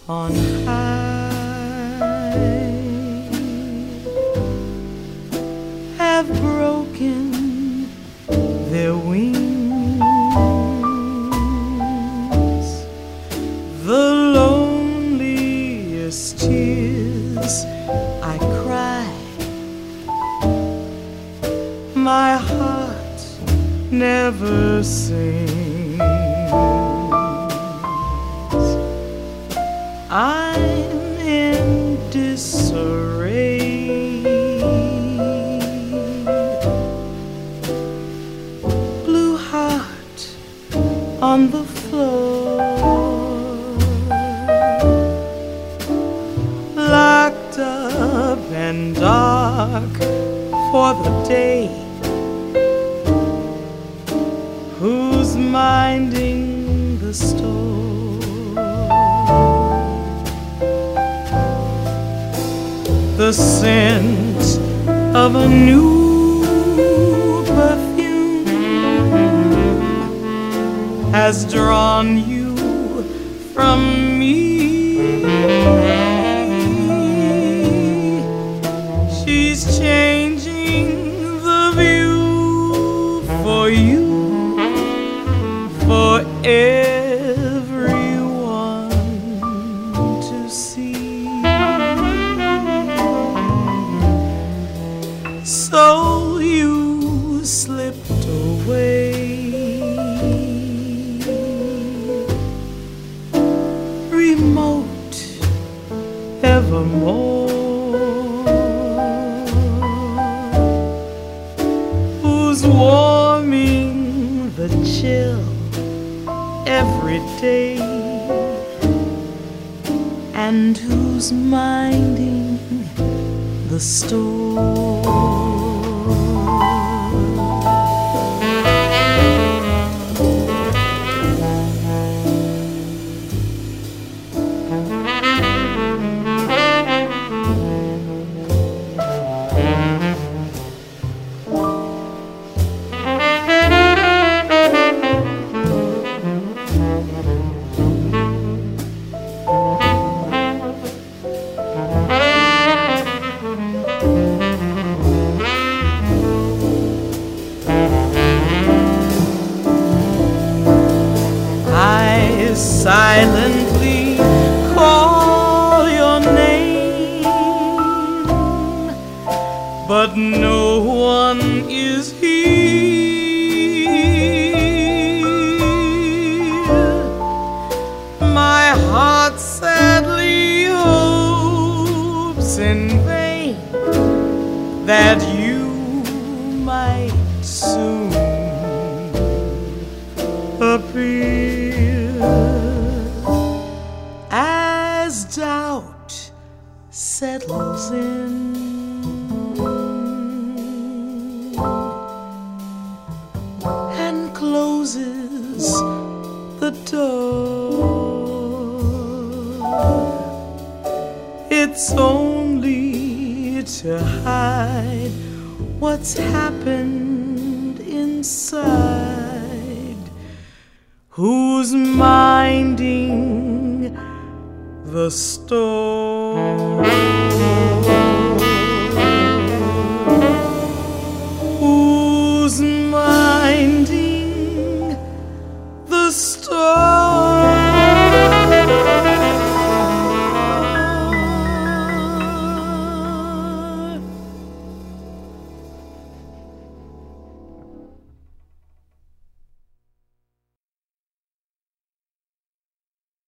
on high have broken their wings. The loneliest tears I cry, my heart never sings. I'm in disarray, blue heart on the floor, locked up and dark for the day. Who's minding the store? The scent of a new perfume has drawn you from me. She's changing the view for you, for everyone to see. So you slipped away, remote evermore. Who's warming the chill every day, and who's minding the store? Silently call your name, but no one is here. My heart sadly hopes in vain that you might soon appear. As doubt settles in and closes the door, it's only to hide what's happened inside. Who's minding the store?